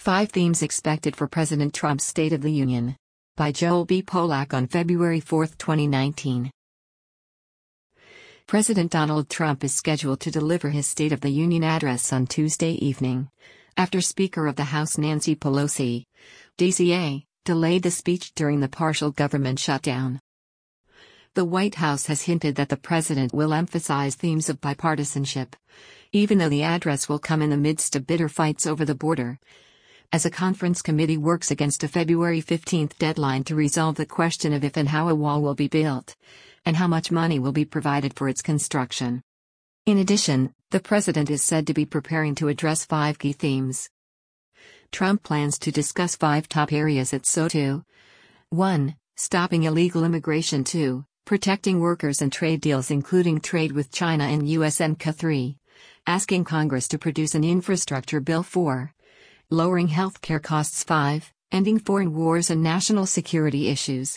5 Themes Expected for President Trump's State of the Union. By Joel B. Polak on February 4, 2019. President Donald Trump is scheduled to deliver his State of the Union address on Tuesday evening, after Speaker of the House Nancy Pelosi, DCA, delayed the speech during the partial government shutdown. The White House has hinted that the president will emphasize themes of bipartisanship, even though the address will come in the midst of bitter fights over the border, as a conference committee works against a February 15 deadline to resolve the question of if and how a wall will be built, and how much money will be provided for its construction. In addition, the president is said to be preparing to address 5 key themes. Trump plans to discuss 5 top areas at SO2. 1. Stopping illegal immigration. 2. Protecting workers and trade deals including trade with China and USMCA. 3. Asking Congress to produce an infrastructure bill. 4. Lowering healthcare costs. 5. Ending foreign wars and national security issues.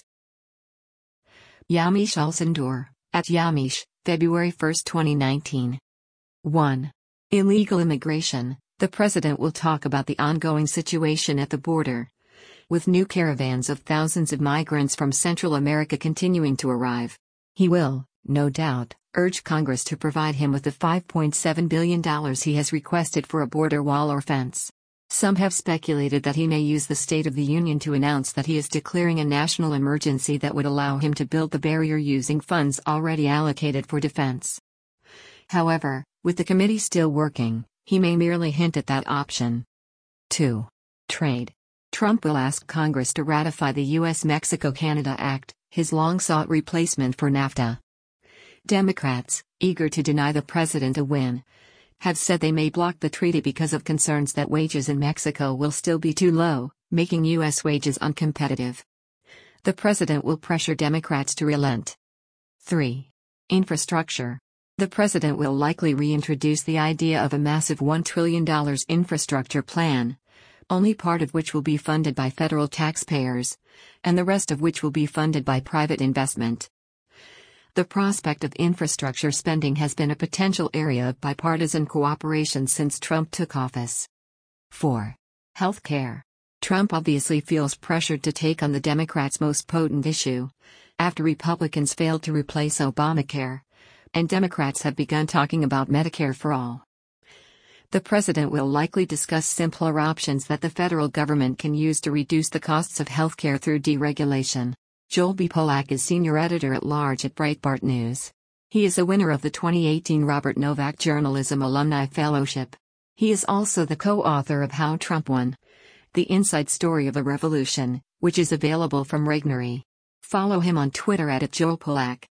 Yamiche Alcindor, at Yamiche, February 1, 2019. 1. Illegal immigration. The president will talk about the ongoing situation at the border, with new caravans of thousands of migrants from Central America continuing to arrive. He will, no doubt, urge Congress to provide him with the $5.7 billion he has requested for a border wall or fence. Some have speculated that he may use the State of the Union to announce that he is declaring a national emergency that would allow him to build the barrier using funds already allocated for defense. However, with the committee still working, he may merely hint at that option. 2. Trade. Trump will ask Congress to ratify the U.S.-Mexico-Canada Act, his long-sought replacement for NAFTA. Democrats, eager to deny the president a win, have said they may block the treaty because of concerns that wages in Mexico will still be too low, making U.S. wages uncompetitive. The president will pressure Democrats to relent. 3. Infrastructure. The president will likely reintroduce the idea of a massive $1 trillion infrastructure plan, only part of which will be funded by federal taxpayers, and the rest of which will be funded by private investment. The prospect of infrastructure spending has been a potential area of bipartisan cooperation since Trump took office. 4. Healthcare. Trump obviously feels pressured to take on the Democrats' most potent issue, after Republicans failed to replace Obamacare, and Democrats have begun talking about Medicare for all. The president will likely discuss simpler options that the federal government can use to reduce the costs of healthcare through deregulation. Joel B. Polak is senior editor-at-large at Breitbart News. He is a winner of the 2018 Robert Novak Journalism Alumni Fellowship. He is also the co-author of How Trump Won: The Inside Story of a Revolution, which is available from Regnery. Follow him on Twitter @JoelPolak.